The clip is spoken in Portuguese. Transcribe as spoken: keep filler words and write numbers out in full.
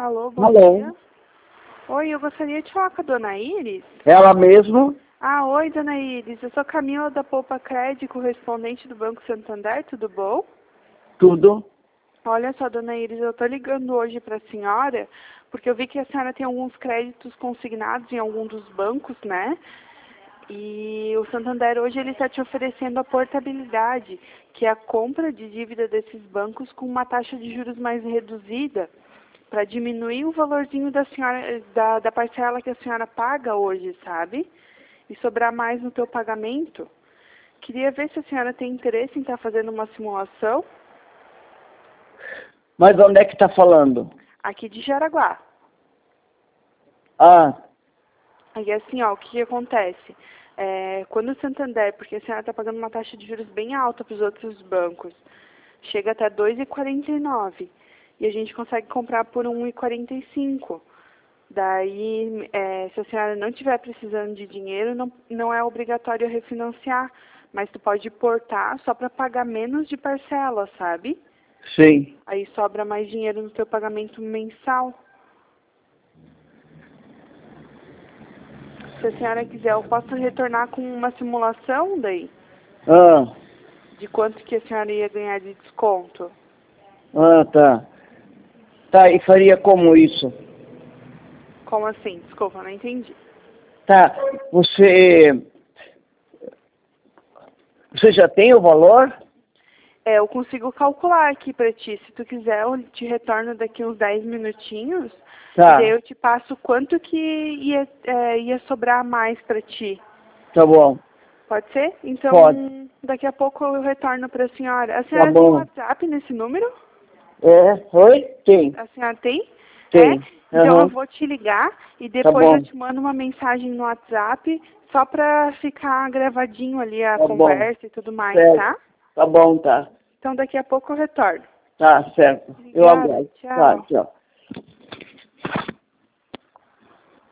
Alô, bom Alô. dia. Oi, eu gostaria de falar com a dona Iris. Ela mesmo? Ah, oi, dona Iris. Eu sou Camila da Poupa Cred, correspondente do Banco Santander, tudo bom? Tudo. Olha só, dona Iris, eu estou ligando hoje para a senhora, porque eu vi que a senhora tem alguns créditos consignados em algum dos bancos, né? E o Santander hoje ele está te oferecendo a portabilidade, que é a compra de dívida desses bancos com uma taxa de juros mais reduzida, para diminuir o valorzinho da senhora, da, da parcela que a senhora paga hoje, sabe? E sobrar mais no teu pagamento. Queria ver se a senhora tem interesse em estar fazendo uma simulação. Mas onde é que está falando? Aqui de Jaraguá. Ah, Aí assim, ó, o que, que acontece? É, quando o Santander, porque a senhora está pagando uma taxa de juros bem alta para os outros bancos, chega até dois vírgula quarenta e nove e a gente consegue comprar por um vírgula quarenta e cinco. Daí, é, se a senhora não estiver precisando de dinheiro, não, não é obrigatório refinanciar, mas tu pode portar só para pagar menos de parcela, sabe? sim. Aí sobra mais dinheiro no teu pagamento mensal. Se a senhora quiser, eu posso retornar com uma simulação daí, Ah, de quanto que a senhora ia ganhar de desconto. ah, tá. Tá, e faria como isso? Como assim? Desculpa, não entendi. Tá, você... Você já tem o valor? É, eu consigo calcular aqui pra ti. Se tu quiser, eu te retorno daqui uns dez minutinhos. E daí Tá, eu te passo quanto que ia, é, ia sobrar a mais pra ti. tá bom. Pode ser? Pode. Então, daqui a pouco eu retorno pra senhora. A Tá senhora tem um bom. WhatsApp nesse número? É, oi? Tem, A senhora tem? É? tem. Então eu Aham, vou te ligar e tá depois eu bom. te mando uma mensagem no WhatsApp só pra ficar gravadinho ali a Tá bom. conversa e tudo mais, Certo. tá? Tá bom, tá. Então daqui a pouco eu retorno. Tá, certo. Eu Obrigada, aguardo. Tá, tchau. tchau.